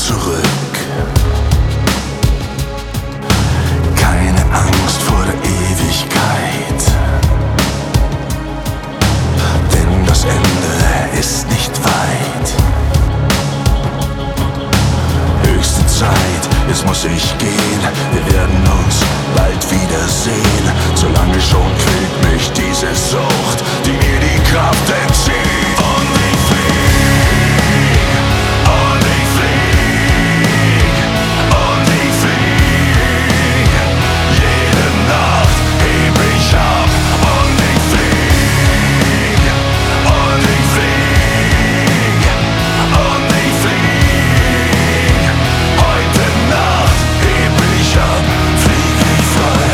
zurück. Keine Angst vor der Ewigkeit, denn das Ende ist nicht weit. Höchste Zeit, jetzt muss ich gehen. Wir werden uns bald wiedersehen. Solange schon quält mich diese Sucht, die mir die Kraft entzieht. Und ich flieg, und ich flieg, und ich flieg. Jede Nacht heb ich ab. Und ich flieg, und ich flieg, und ich flieg. Heute Nacht heb ich ab, flieg ich frei.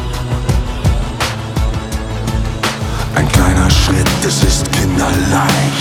Ein kleiner Schritt, es ist kinderleicht.